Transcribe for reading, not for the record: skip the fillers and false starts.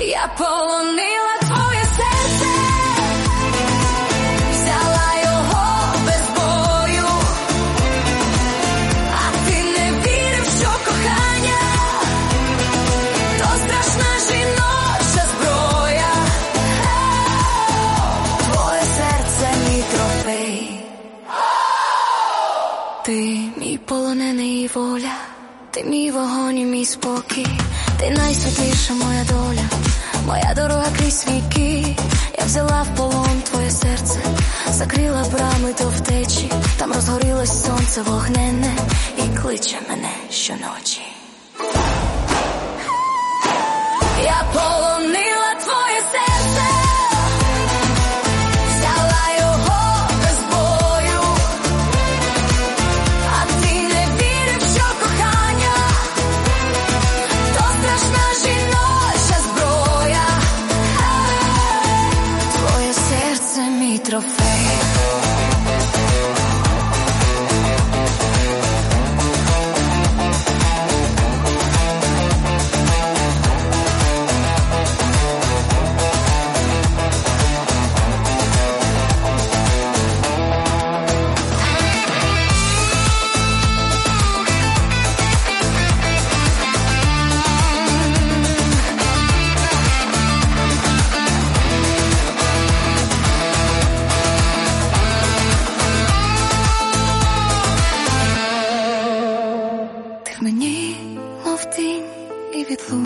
Я полонила твоє серце, взяла його без бою, а ти не вірив, що кохання то страшна жіноча зброя. Твоє серце мій трофей, ти мій полонений воля, ти мій вогонь і мій спокій, ти найсвітліша моя доля, моя дорога крізь віки. Я взяла в полон твоє серце, закрила брами до втечі, там розгорілось сонце вогненне і кличе мене щоночі. Я полонений